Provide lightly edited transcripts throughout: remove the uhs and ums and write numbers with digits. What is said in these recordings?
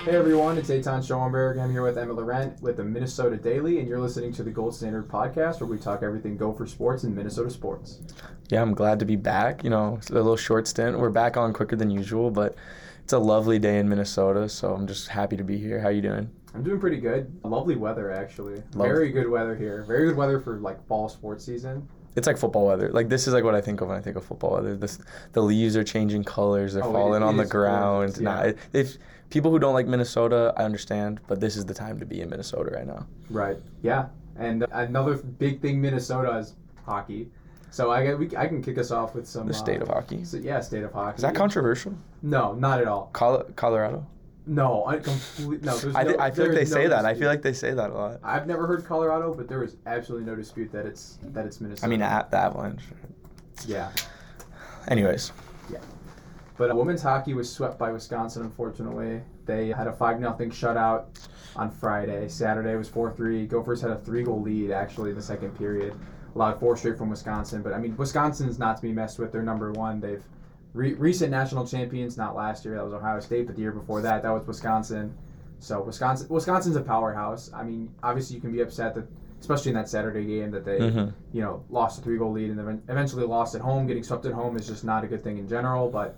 Hey everyone, it's Eitan Schoenberg. I'm here with Emma Laurent with the Minnesota Daily, and you're listening to the Gold Standard Podcast, where we talk everything Gopher sports and Minnesota sports. Yeah, I'm glad to be back. It's a little short stint. We're back on quicker than usual, but it's a lovely day in Minnesota, so I'm just happy to be here. How you doing? I'm doing pretty good. Lovely weather, actually. Very good weather here. Very good weather for fall sports season. It's like football weather. This is what I think of when I think of football weather. The leaves are changing colors. They're falling on the ground. Gorgeous, yeah. If people who don't like Minnesota, I understand, but this is the time to be in Minnesota right now. Right. Yeah. And another big thing Minnesota is hockey. So I can kick us off with some... The state of hockey. State of hockey. Is that controversial? No, not at all. Colorado? No, I feel like they say that. I feel like they say that a lot. I've never heard Colorado, but there is absolutely no dispute that it's Minnesota. I mean, at the Avalanche. Yeah. Anyways. Yeah. But women's hockey was swept by Wisconsin, unfortunately. They had a 5-0 shutout on Friday. Saturday was 4-3. Gophers had a 3-goal lead, actually, in the second period. Allowed 4 straight from Wisconsin. But, I mean, Wisconsin's not to be messed with. They're number one. They've recent national champions, not last year, that was Ohio State, but the year before that was Wisconsin. So Wisconsin's a powerhouse. I mean, obviously you can be upset that, especially in that Saturday game, that they lost a 3-goal lead and then eventually lost at home. Getting swept at home is just not a good thing in general, but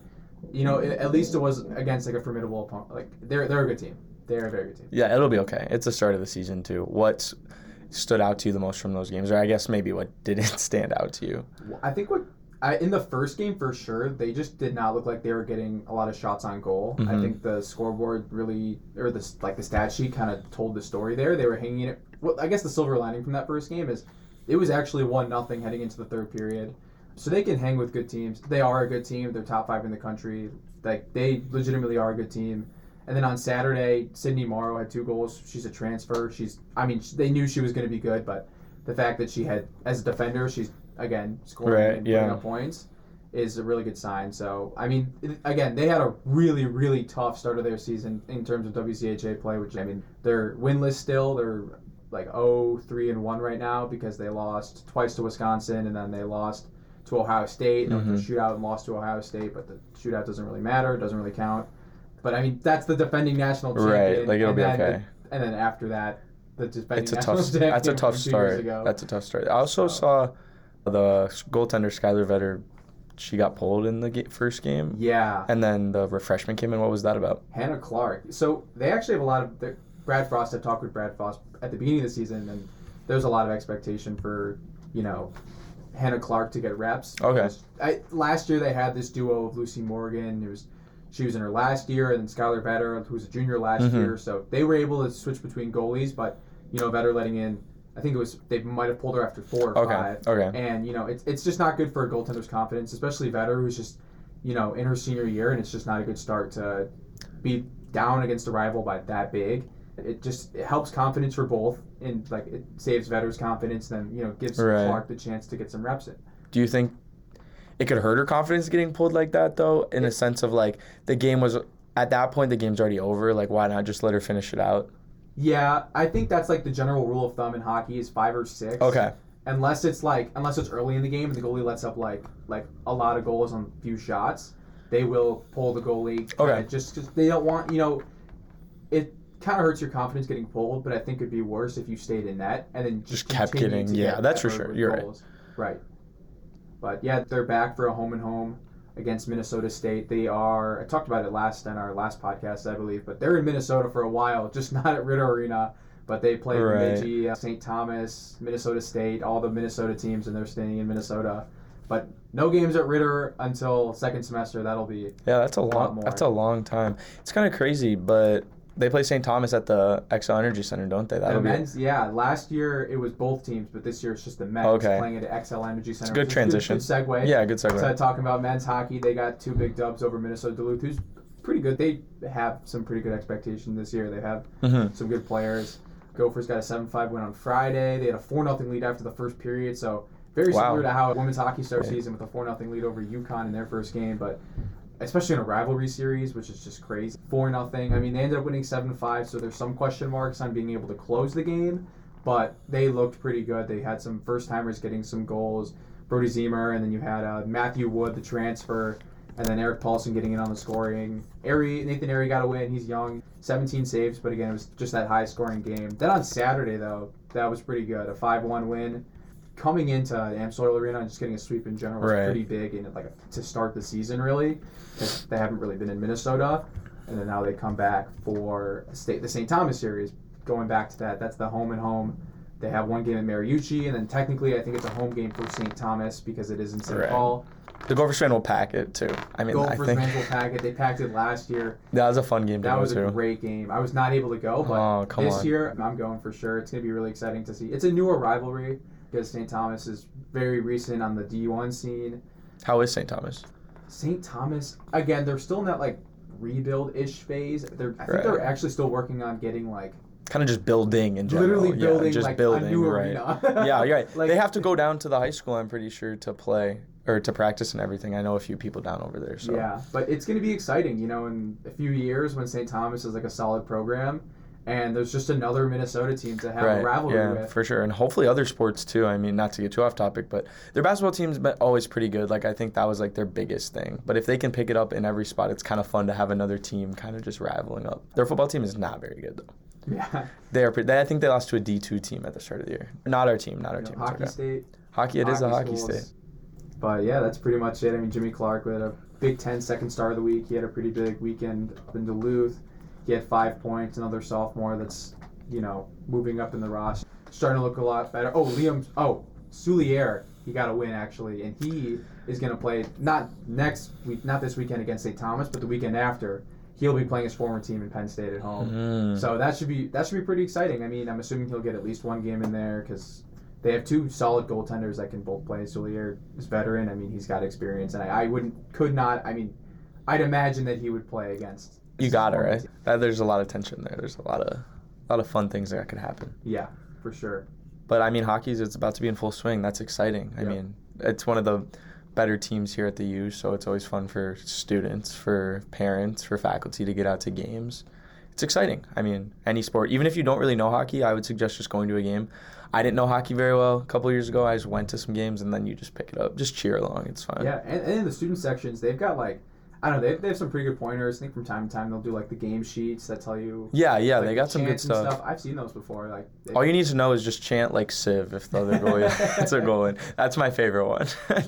at least it was against a formidable opponent. Like they're a good team. They're a very good team. Yeah, it'll be okay. It's the start of the season too. What stood out to you the most from those games, or I guess maybe what didn't stand out to you? I think in the first game, for sure, they just did not look like they were getting a lot of shots on goal. Mm-hmm. I think the scoreboard really, or the stat sheet kind of told the story there. They were hanging it. Well, I guess the silver lining from that first game is it was actually 1-0 heading into the third period. So they can hang with good teams. They are a good team. They're top 5 in the country. They legitimately are a good team. And then on Saturday, Sydney Morrow had 2 goals. She's a transfer. They knew she was going to be good, but the fact that she had, as a defender, she's again scoring and putting up points is a really good sign. So I mean, again, they had a really, really tough start of their season in terms of WCHA play, which, I mean, they're winless still. They're like 0-3-1 right now because they lost twice to Wisconsin and then they lost to Ohio State. And the shootout and lost to Ohio State, but the shootout doesn't really matter. It doesn't really count. But I mean, that's the defending national champion. Right, it'll be okay. And then after that, the defending it's a national tough. champion. That's a tough start. That's a tough start. I also saw the goaltender Skylar Vetter. She got pulled in the first game. Yeah. And then the refreshment came in. What was that about? Hannah Clark. So they actually have a lot of... Brad Frost, I talked with Brad Frost at the beginning of the season, and there's a lot of expectation for, Hannah Clark to get reps. Okay. Last year they had this duo of Lucy Morgan. She was in her last year, and then Skylar Vetter, who was a junior last year. So they were able to switch between goalies, but, Vetter letting in... I think they might have pulled her after 4 or 5. Okay. And, it's just not good for a goaltender's confidence, especially Vetter, who's just, in her senior year, and it's just not a good start to be down against a rival by that big. It helps confidence for both, and, it saves Vetter's confidence, and then, gives Clark the chance to get some reps in. Do you think it could hurt her confidence getting pulled like that, though, in a sense of, the game was, at that point, the game's already over? Why not just let her finish it out? Yeah, I think that's the general rule of thumb in hockey is 5 or 6. Okay. Unless it's early in the game and the goalie lets up a lot of goals on few shots, they will pull the goalie. Okay. Just because they don't want, it kind of hurts your confidence getting pulled, but I think it'd be worse if you stayed in net and then just kept getting. Yeah, that's for sure. You're goals. Right. But yeah, they're back for a home against Minnesota State. They are, I talked about it on our last podcast, I believe, but they're in Minnesota for a while, just not at Ritter Arena, but they played Bemidji, St. Thomas, Minnesota State, all the Minnesota teams, and they're staying in Minnesota. But no games at Ritter until second semester. That'll be that's a long time. It's kind of crazy, but they play St. Thomas at the XL Energy Center, don't they? Last year it was both teams, but this year it's just the men's playing at XL Energy Center. It's a good transition. Good segue. Yeah, good segue. So talking about men's hockey, they got 2 big dubs over Minnesota Duluth, who's pretty good. They have some pretty good expectation this year. They have some good players. Gophers got a 7-5 win on Friday. They had a 4-0 lead after the first period, so very similar to how women's hockey starts season with a 4-0 lead over UConn in their first game, but especially in a rivalry series, which is just crazy. 4-0. I mean, they ended up winning 7-5, so there's some question marks on being able to close the game, but they looked pretty good. They had some first-timers getting some goals, Brody Zemer, and then you had Matthew Wood, the transfer, And then Eric Paulson getting in on the scoring. Nathan Airy got a win. He's young. 17 saves, but again, it was just that high-scoring game. Then on Saturday, though, that was pretty good. A 5-1 win. Coming into the AmSoil Arena and just getting a sweep in general was pretty big and to start the season, really, because they haven't really been in Minnesota. And then now they come back for the St. Thomas series. Going back to that, that's the home and home. They have one game in Mariucci, and then technically I think it's a home game for St. Thomas because it is in St. Paul. The Gophers fan will pack it, too. I mean, Gophers fans will pack it. They packed it last year. That was a fun game to go to. That was a great game. I was not able to go, but this year I'm going for sure. It's going to be really exciting to see. It's a newer rivalry because St. Thomas is very recent on the D1 scene. How is St. Thomas? St. Thomas, again, they're still in that rebuild-ish phase. I think they're actually still working on getting kind of just building in general. Literally building, just building, a new arena. Yeah, you're right. They have to go down to the high school, I'm pretty sure, to play or to practice and everything. I know a few people down over there. So. Yeah, but it's going to be exciting, in a few years when St. Thomas is a solid program, and there's just another Minnesota team to have a rivalry with. Yeah, for sure. And hopefully other sports, too. I mean, not to get too off topic, but their basketball team's been always pretty good. I think that was, their biggest thing. But if they can pick it up in every spot, it's kind of fun to have another team kind of just raveling up. Their football team is not very good, though. Yeah. I think they lost to a D2 team at the start of the year. Not our team. Hockey State. It is a Hockey State. But, yeah, that's pretty much it. I mean, Jimmy Clark with a Big Ten second star of the week. He had a pretty big weekend up in Duluth. He had 5 points. Another sophomore that's, moving up in the roster. Starting to look a lot better. Soulier. He got a win, actually. And he is going to play not this weekend against St. Thomas, but the weekend after. He'll be playing his former team in Penn State at home. Mm-hmm. So that should be pretty exciting. I mean, I'm assuming he'll get at least one game in there because they have 2 solid goaltenders that can both play. Soulier is veteran. I mean, he's got experience, and I'd imagine that he would play against. You got it, right? There's a lot of tension there. There's a lot of fun things that could happen. Yeah, for sure. But I mean, it's about to be in full swing. That's exciting. I mean, it's one of the better teams here at the U, so it's always fun for students, for parents, for faculty to get out to games. It's exciting. I mean, any sport. Even if you don't really know hockey, I would suggest just going to a game. I didn't know hockey very well a couple of years ago. I just went to some games, and then you just pick it up. Just cheer along. It's fun. Yeah, and in the student sections, they've got I don't know, they have some pretty good pointers. I think from time to time they'll do the game sheets that tell you. Yeah, they got some good stuff. I've seen those before. All you need to know is just chant Civ if the other goalie gets a goal in. That's my favorite one.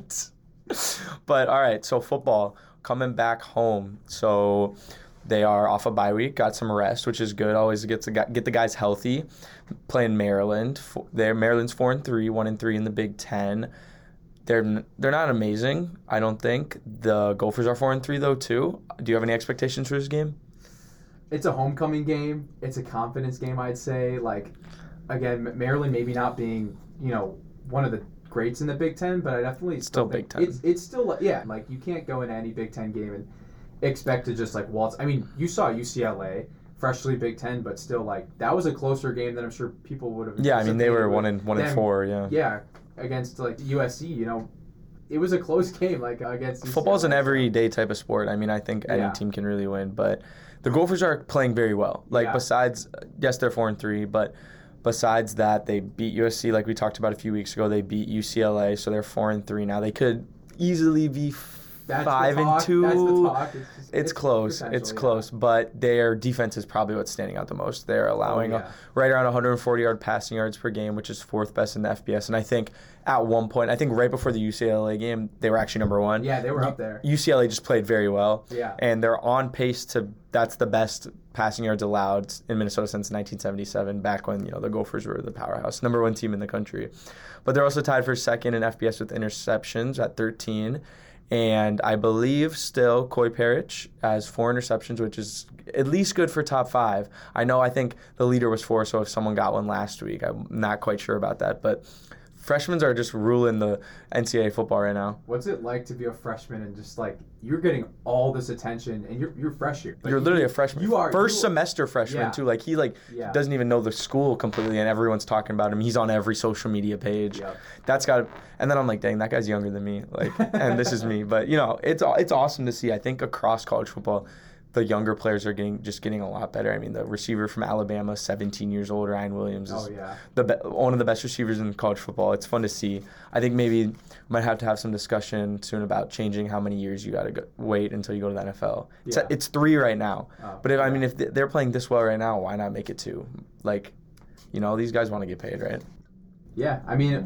But all right, so football coming back home. So they are off a bye week, got some rest, which is good. Always get the guys healthy. Playing Maryland. Maryland's 4-3, 1-3 in the Big Ten. They're not amazing, I don't think. The Gophers are 4-3 though too. Do you have any expectations for this game? It's a homecoming game. It's a confidence game, I'd say. Again, Maryland maybe not being one of the greats in the Big Ten, but I definitely still Big Ten. It's still you can't go into any Big Ten game and expect to just waltz. I mean, you saw UCLA, freshly Big Ten, but still that was a closer game than I'm sure people would have. Yeah, I mean they were 1-4. Yeah. Yeah, against USC, it was a close game against. Football's an everyday type of sport. I mean, I think any team can really win, but the Gophers are playing very well. Besides, yes, they're 4-3, but. Besides that, they beat USC like we talked about a few weeks ago. They beat UCLA, so they're 4-3 now. They could easily be 5-2. That's the talk. It's close. It's close, but their defense is probably what's standing out the most. They're allowing right around 140-yard passing yards per game, which is 4th best in the FBS. And I think at one point, right before the UCLA game, they were actually number 1. Yeah, they were up there. UCLA just played very well. Yeah. And they're on pace that's the best passing yards allowed in Minnesota since 1977, back when the Gophers were the powerhouse, number 1 team in the country. But they're also tied for 2nd in FBS with interceptions at 13. And I believe still Coy Parrish has 4 interceptions, which is at least good for top 5. I think the leader was 4, so if someone got one last week, I'm not quite sure about that. But freshmen are just ruling the NCAA football right now. What's it like to be a freshman and just you're getting all this attention and you're fresh here? You're literally a freshman. You are first semester freshman too. He doesn't even know the school completely, and everyone's talking about him. He's on every social media page. Yep. That's got. And then I'm like, dang, that guy's younger than me. And this is me. But it's awesome to see. I think across college football, the younger players are getting a lot better. I mean, the receiver from Alabama, 17 years old, Ryan Williams, is one of the best receivers in college football. It's fun to see. I think maybe we might have to have some discussion soon about changing how many years you got to wait until you go to the NFL. Yeah. It's 3 right now. But if they're playing this well right now, why not make it 2? Like, these guys want to get paid, right? Yeah, I mean,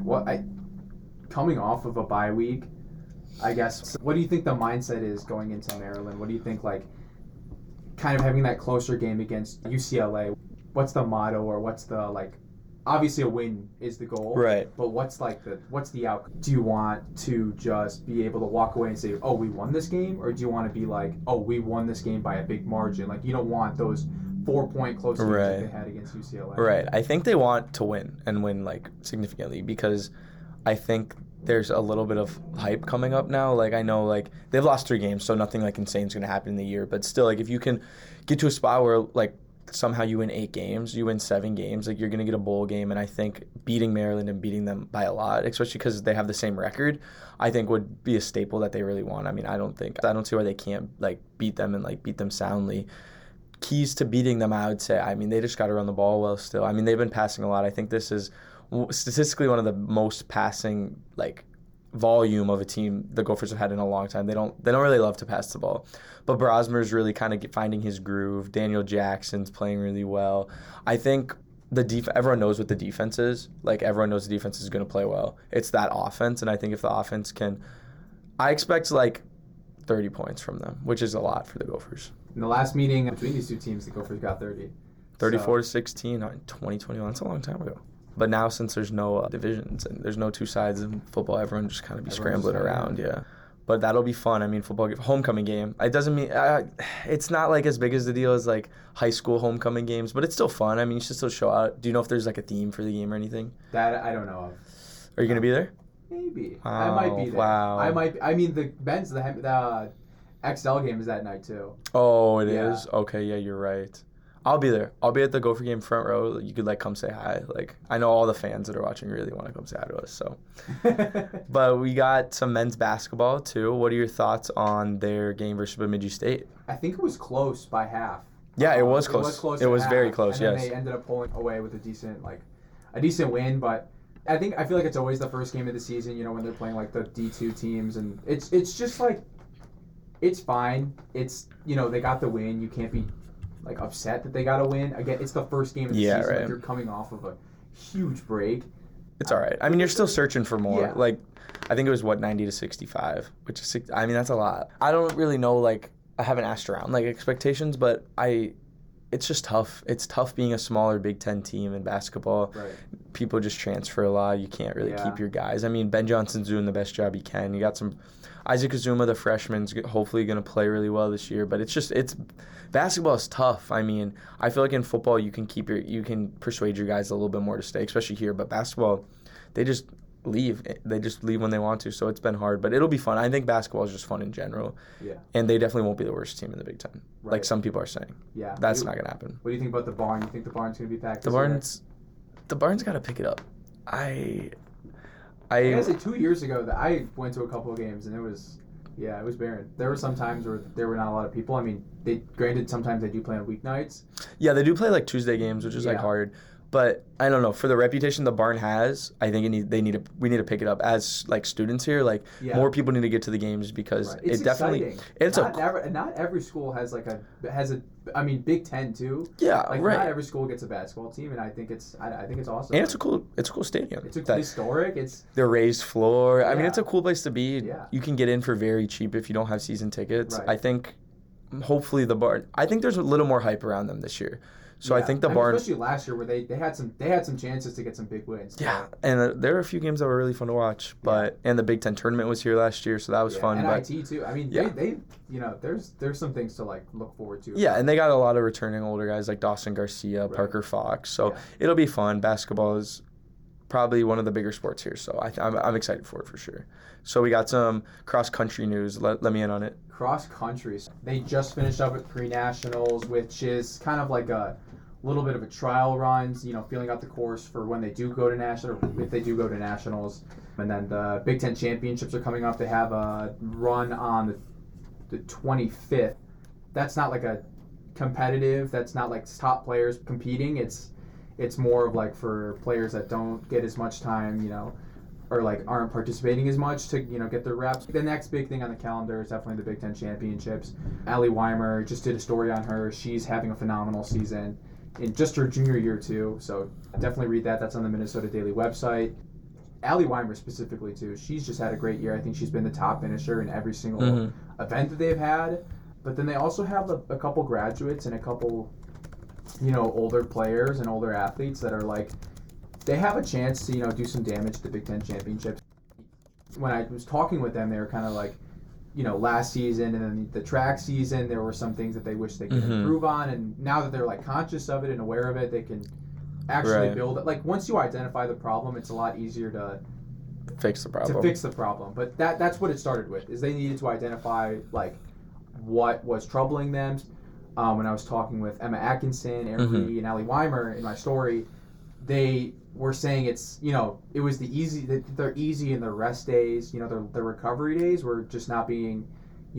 coming off of a bye week, I guess, what do you think the mindset is going into Maryland? What do you think, kind of having that closer game against UCLA, what's the motto, or what's the, obviously a win is the goal. Right. But what's the outcome? Do you want to just be able to walk away and say, oh, we won this game? Or do you want to be like, oh, we won this game by a big margin? You don't want those 4-point close games that they had against UCLA. Right. I think they want to win and win, significantly, because I think there's a little bit of hype coming up now. I know, they've lost 3 games, so nothing, insane is going to happen in the year. But still, if you can get to a spot where, somehow you win 8 games, you win 7 games, you're going to get a bowl game. And I think beating Maryland and beating them by a lot, especially because they have the same record, I think would be a staple that they really want. I mean, I don't see why they can't, beat them and, beat them soundly. Keys to beating them, I would say, I mean, they just got to run the ball well still. I mean, they've been passing a lot. I think this is statistically one of the most passing volume of a team the Gophers have had in a long time. They don't really love to pass the ball, but Brosmer's really kind of finding his groove. Daniel Jackson's playing really well. I think everyone knows what the defense is. Everyone knows the defense is going to play well. It's that offense, and I think if the offense can, I expect 30 points from them, which is a lot for the Gophers. In the last meeting between these two teams, the Gophers got 30. 34-16 in 2021. That's a long time ago. But now, since there's no divisions and there's no 2 sides in football, everyone just kind of scrambling around, yeah. But that'll be fun. I mean, homecoming game. It doesn't mean it's not as big as the deal as high school homecoming games, but it's still fun. I mean, you should still show out. Do you know if there's a theme for the game or anything? That I don't know of. Are you gonna be there? Maybe. Oh, I might be there. Wow. I might. I mean, the XL game is that night too. Oh, it is? Okay, yeah, you're right. I'll be there. I'll be at the Gopher game front row. You could come say hi. I know all the fans that are watching really want to come say hi to us. So, but we got some men's basketball too. What are your thoughts on their game versus Bemidji State? I think it was close by half. Yeah, it was close. It was very close. And yes. Then they ended up pulling away with a decent win. But I feel like it's always the first game of the season. When they're playing the D2 teams, and it's just it's fine. It's they got the win. You can't be upset that they got a win. Again, it's the first game of the season. Right. You're coming off of a huge break. It's all right. I mean, you're still searching for more. Yeah. I think it was 90-65, which is that's a lot. I don't really know. I haven't asked around expectations, but it's just tough. It's tough being a smaller Big Ten team in basketball. Right. People just transfer a lot. You can't really keep your guys. I mean, Ben Johnson's doing the best job he can. You got some Isaac Azuma, the freshman's hopefully going to play really well this year. But it's basketball is tough. I mean, I feel like in football you can persuade your guys a little bit more to stay, especially here. But basketball, they just leave. They just leave when they want to. So it's been hard, but it'll be fun. I think basketball is just fun in general. Yeah. And they definitely won't be the worst team in the Big Ten, like some people are saying. Yeah. That's not going to happen. What do you think about the barn? You think the barn's going to be packed? The barn's got to pick it up. I gotta say, 2 years ago that I went to a couple of games and it was barren. There were some times where there were not a lot of people. I mean, sometimes they do play on weeknights. Yeah, they do play Tuesday games, which is hard. But I don't know, for the reputation the barn has, I think we need to pick it up as students here. More people need to get to the games because it's it definitely exciting. Not every school has I mean, Big Ten too. Yeah, right. Not every school gets a basketball team, and I think it's awesome. And it's a cool stadium. It's historic. It's the raised floor. Yeah. I mean, it's a cool place to be. Yeah. You can get in for very cheap if you don't have season tickets. Right. I think hopefully the barn. I think there's a little more hype around them this year. So I think the barn, especially last year, where they had some chances to get some big wins. Yeah, and there are a few games that were really fun to watch. And the Big Ten tournament was here last year, so that was fun. And but IT too. I mean, they there's some things to look forward to. Yeah, and they got a lot of returning older guys like Dawson Garcia, Parker Fox. So it'll be fun. Basketball is probably one of the bigger sports here, so I'm excited for it for sure. So we got some cross country news. Let me in on it. Cross country. They just finished up at pre-nationals, which is kind of like a little bit of a trial runs, feeling out the course for when they do go to national, or if they do go to nationals. And then the Big Ten championships are coming up. They have a run on the 25th that's not like a competitive. That's not like top players competing. It's more of like for players that don't get as much time, or like aren't participating as much to get their reps. The next big thing on the calendar is definitely the Big Ten championships. Allie Weimer, just did a story on her. She's having a phenomenal season in just her junior year too. So definitely read that. That's on the Minnesota Daily website. Allie Weimer specifically too. She's just had a great year. I think she's been the top finisher in every single event that they've had. But then they also have a couple graduates and a couple, older players and older athletes that are like, they have a chance to, do some damage to the Big Ten championships. When I was talking with them, they were kind of like, last season and then the track season, there were some things that they wish they could improve on. And now that they're like conscious of it and aware of it, they can actually build it. Like once you identify the problem, it's a lot easier to fix the problem. But that's what it started with, is they needed to identify like what was troubling them. When I was talking with Emma Atkinson, Erin Reedy, and Allie Weimer in my story, they were saying it was they're easy in their rest days, their recovery days were just not being,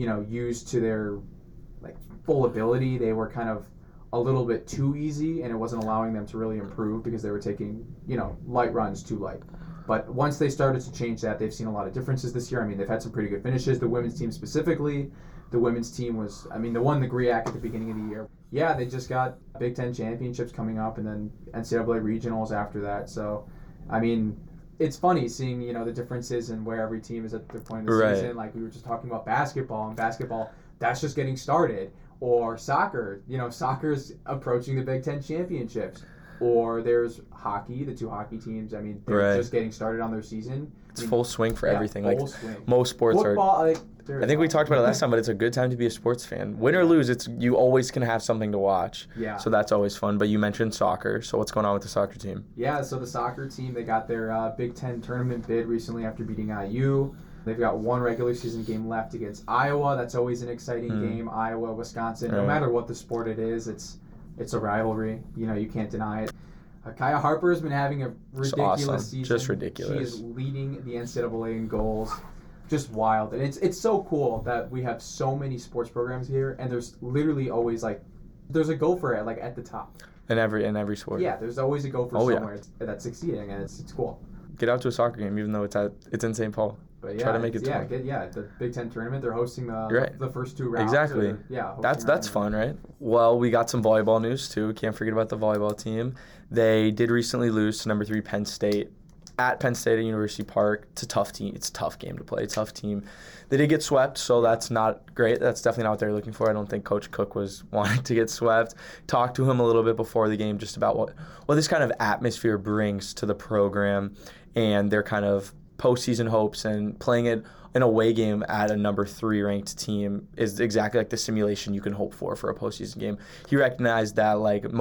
used to their like full ability. They were kind of a little bit too easy, and it wasn't allowing them to really improve because they were taking, light runs too light. But once they started to change that, they've seen a lot of differences this year. I mean, they've had some pretty good finishes. The women's team specifically, the women's team they won the GRIAC at the beginning of the year. Yeah, they just got Big Ten championships coming up and then NCAA regionals after that. So, I mean, it's funny seeing, the differences in where every team is at their point of the season. Like we were just talking about basketball, and basketball, that's just getting started. Or soccer, soccer's approaching the Big Ten championships. Or there's hockey, the two hockey teams. I mean, they're just getting started on their season. It's full swing for everything. Full swing. Most sports Football, are. I think we talked about it last time, but it's a good time to be a sports fan. Win or lose, you always can have something to watch. Yeah. So that's always fun. But you mentioned soccer. So what's going on with the soccer team? Yeah, so the soccer team, they got their Big Ten tournament bid recently after beating IU. They've got one regular season game left against Iowa. That's always an exciting game. Iowa, Wisconsin. No matter what the sport it is, it's a rivalry. You can't deny it. Kaya Harper has been having a ridiculous season. Just ridiculous. She is leading the NCAA in goals. Just wild. And it's so cool that we have so many sports programs here, and there's literally always there's a gopher at the top. In every sport. Yeah, there's always a gopher somewhere that's succeeding, and it's cool. Get out to a soccer game, even though it's in St. Paul. But try to make it fun. The Big Ten tournament, they're hosting the first two rounds. Exactly. That's fun, right? Well, we got some volleyball news too. Can't forget about the volleyball team. They did recently lose to number 3 Penn State at Penn State at University Park. It's a tough team. It's a tough game to play. Tough team. They did get swept, so that's not great. That's definitely not what they're looking for. I don't think Coach Cook was wanting to get swept. Talked to him a little bit before the game just about what this kind of atmosphere brings to the program and their kind of postseason hopes, and playing it an away game at a number 3 ranked team is exactly like the simulation you can hope for a postseason game. He recognized that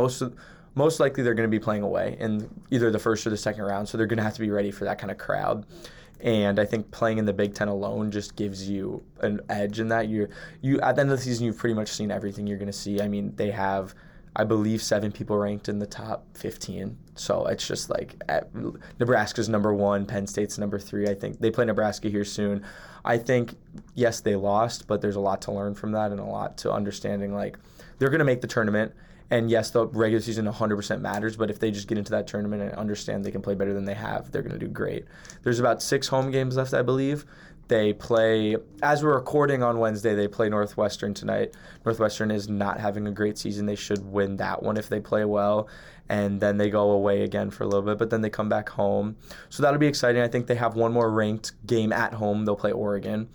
most likely they're going to be playing away in either the first or the second round, so they're going to have to be ready for that kind of crowd. And I think playing in the Big Ten alone just gives you an edge in that. You at the end of the season, you've pretty much seen everything you're going to see. I mean, they have, I believe, 7 people ranked in the top 15. So it's just Nebraska's number 1, Penn State's number 3. I think they play Nebraska here soon. I think, yes, they lost, but there's a lot to learn from that and a lot to understanding. They're going to make the tournament. And yes, the regular season 100% matters, but if they just get into that tournament and understand they can play better than they have, they're going to do great. There's about 6 home games left, I believe. They play, as we're recording on Wednesday, they play Northwestern tonight. Northwestern is not having a great season. They should win that one if they play well. And then they go away again for a little bit, but then they come back home. So that'll be exciting. I think they have one more ranked game at home. They'll play Oregon.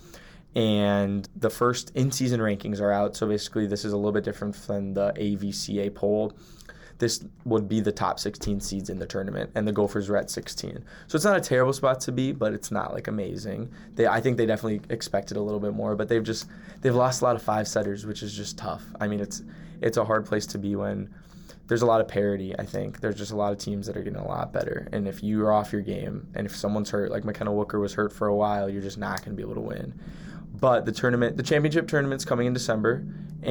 And the first in-season rankings are out. So basically this is a little bit different than the AVCA poll. This would be the top 16 seeds in the tournament, and the Gophers were at 16. So it's not a terrible spot to be, but it's not amazing. I think they definitely expected a little bit more, but they've lost a lot of 5-setters, which is just tough. I mean, it's a hard place to be when there's a lot of parity. I think there's just a lot of teams that are getting a lot better, and if you are off your game, and if someone's hurt, like McKenna Wooker was hurt for a while, you're just not going to be able to win. But the championship tournament's coming in December,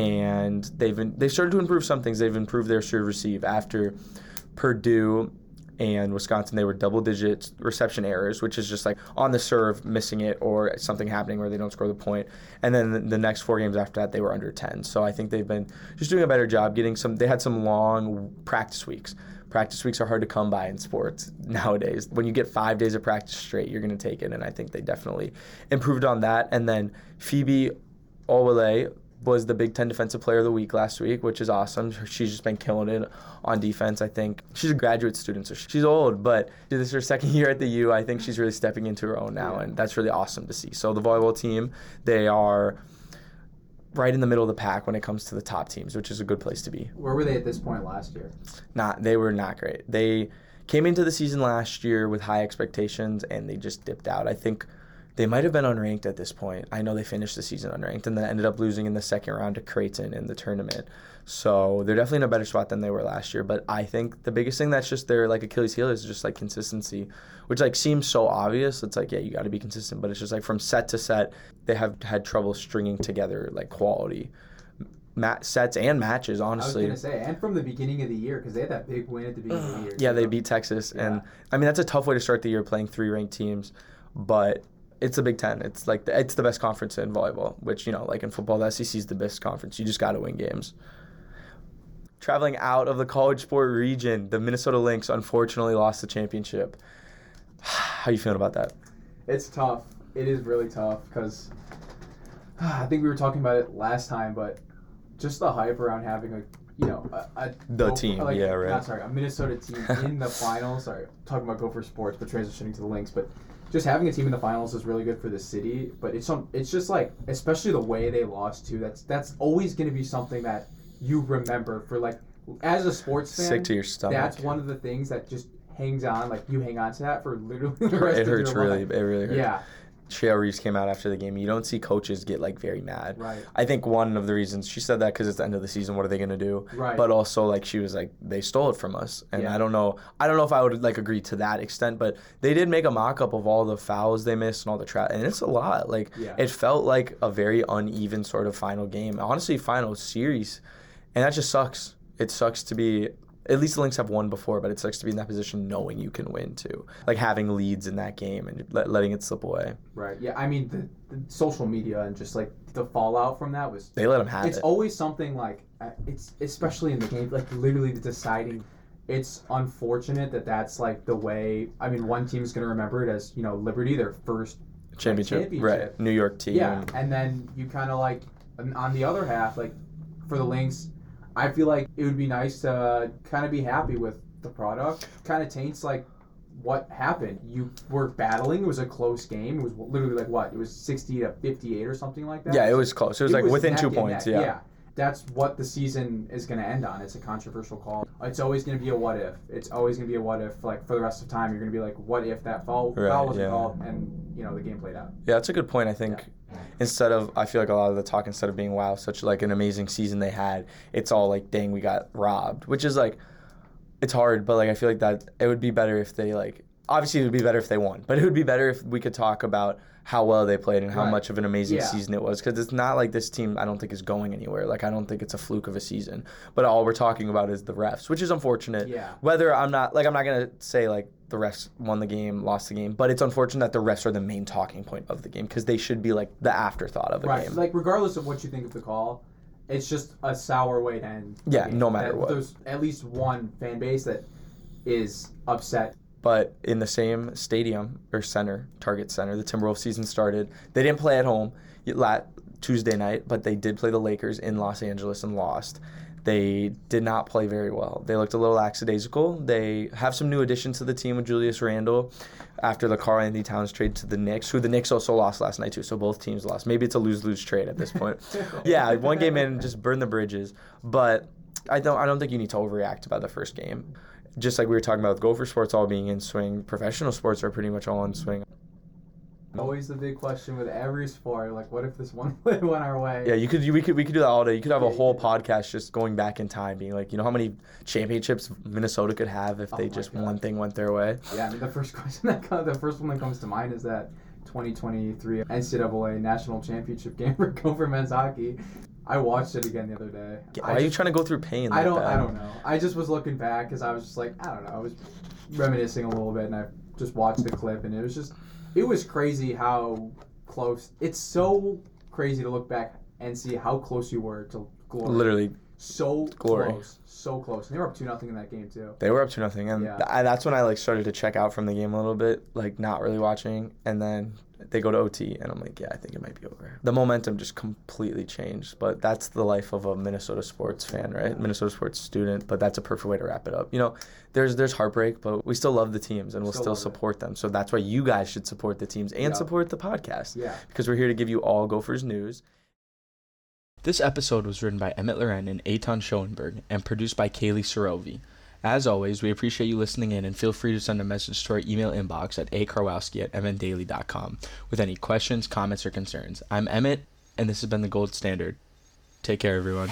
and they've started to improve some things. They've improved their serve receive after Purdue and Wisconsin, they were double-digit reception errors, which is just like on the serve, missing it, or something happening where they don't score the point. And then the next 4 games after that, they were under 10. So I think they've been just doing a better job getting some. They had some long practice weeks. Practice weeks are hard to come by in sports nowadays. When you get 5 days of practice straight, you're going to take it, and I think they definitely improved on that. And then Phoebe Owole was the Big Ten Defensive Player of the Week last week, which is awesome. She's just been killing it on defense, I think. She's a graduate student, so she's old, but this is her second year at the U. I think she's really stepping into her own now, and that's really awesome to see. So the volleyball team, they are right in the middle of the pack when it comes to the top teams, which is a good place to be. Where were they at this point last year? They were not great. They came into the season last year with high expectations, and they just dipped out. I think they might have been unranked at this point. I know they finished the season unranked and then ended up losing in the second round to Creighton in the tournament. So they're definitely in a better spot than they were last year. But I think the biggest thing that's just their like Achilles heel is just like consistency, which like seems so obvious. It's like, yeah, you got to be consistent. But it's just like from set to set, they have had trouble stringing together like quality sets and matches, honestly. I was going to say, and from the beginning of the year, because they had that big win at the beginning of the year. Yeah, they beat Texas. Yeah. And I mean, that's a tough way to start the year playing 3 ranked teams. But it's the Big Ten. It's like it's the best conference in volleyball, which, you know, like in football, the SEC is the best conference. You just got to win games. Traveling out of the college sport region, the Minnesota Lynx unfortunately lost the championship. How you feeling about that? It's tough. It is really tough because I think we were talking about it last time, but just the hype around having a Minnesota team in the finals. Sorry, talking about Gopher Sports, but transitioning to the Lynx, but just having a team in the finals is really good for the city, but it's just like, especially the way they lost too. That's always going to be something that you remember for like, as a sports fan. Sick to your stomach. That's one of the things that just hangs on. Like you hang on to that for literally the rest of your life. It really hurts. Yeah. Shea Reeves came out after the game. You don't see coaches get like very mad. Right. I think one of the reasons she said that because it's the end of the season. What are they gonna do? Right. But also like she was like they stole it from us, and I don't know if I would like agree to that extent. But they did make a mock-up of all the fouls they missed and all the and it's a lot. Like it felt like a very uneven sort of final game. Honestly, final series, and that just sucks. It sucks to be. At least the Lynx have won before, but it sucks to be in that position knowing you can win too. Like having leads in that game and letting it slip away. Right. Yeah. I mean, the social media and just like the fallout from that was. They let them have it. It's always something like it's especially in the game, like literally the deciding. It's unfortunate that that's like the way. I mean, one team's going to remember it as, you know, Liberty, their first championship. Right? New York team. Yeah, and then you kind of like on the other half, like for the Lynx. I feel like it would be nice to kind of be happy with the product. Kind of taints like what happened. You were battling. It was a close game. It was literally like what? It was 60-58 or something like that. Yeah, it was close. It was like within 2 points. Yeah. That's what the season is going to end on. It's a controversial call. It's always going to be a what if. It's always going to be a what if. Like for the rest of the time, you're going to be like, what if that foul wasn't called and you know the game played out. Yeah, that's a good point. I think I feel like a lot of the talk, instead of being wow, such like an amazing season they had, it's all like dang, we got robbed, which is like it's hard, but like I feel like that it would be better if they like obviously it would be better if they won, but it would be better if we could talk about how well they played and how much of an amazing season it was, because it's not like this team I don't think is going anywhere. Like I don't think it's a fluke of a season, but all we're talking about is the refs, which is unfortunate. Yeah. Whether I'm not gonna say like the refs won the game, lost the game, but it's unfortunate that the refs are the main talking point of the game because they should be like the afterthought of the game. Like regardless of what you think of the call, it's just a sour way to end. Yeah, no matter what. There's at least one fan base that is upset. But in the same stadium or center, Target Center, the Timberwolves season started. They didn't play at home Tuesday night, but they did play the Lakers in Los Angeles and lost. They did not play very well. They looked a little lackadaisical. They have some new additions to the team with Julius Randle after the Karl-Anthony Towns trade to the Knicks, who the Knicks also lost last night too, so both teams lost. Maybe it's a lose-lose trade at this point. Yeah, one game in, just burn the bridges. But I don't think you need to overreact about the first game. Just like we were talking about with Gopher Sports all being in swing, professional sports are pretty much all in swing. Always the big question with every sport, like what if this one went our way? Yeah, we could do that all day. You could have a whole podcast just going back in time, being like, you know how many championships Minnesota could have if they just one thing went their way. Yeah, I mean the first one that comes to mind is that 2023 NCAA National Championship game for Gopher men's hockey. I watched it again the other day. Why are you trying to go through pain like I that? don't know. I just was looking back because I was just like, I don't know. I was reminiscing a little bit, and I just watched the clip, and it was crazy how close. It's so crazy to look back and see how close you were to glory. Literally. So Glory. so close. And they were up 2-0 in that game too. They were up 2-0, and that's when I like started to check out from the game a little bit, like not really watching. And then they go to OT, and I'm like, yeah, I think it might be over. The momentum just completely changed. But that's the life of a Minnesota sports fan, right? Minnesota sports student. But that's a perfect way to wrap it up. You know, there's heartbreak, but we still love the teams, and we'll still support them. So that's why you guys should support the teams and support the podcast. Yeah. Because we're here to give you all Gophers news. This episode was written by Emmett Loren and Eitan Schoenberg and produced by Kaylee Sorovi. As always, we appreciate you listening in, and feel free to send a message to our email inbox at akarwowski@mndaily.com with any questions, comments, or concerns. I'm Emmett, and this has been the Gold Standard. Take care, everyone.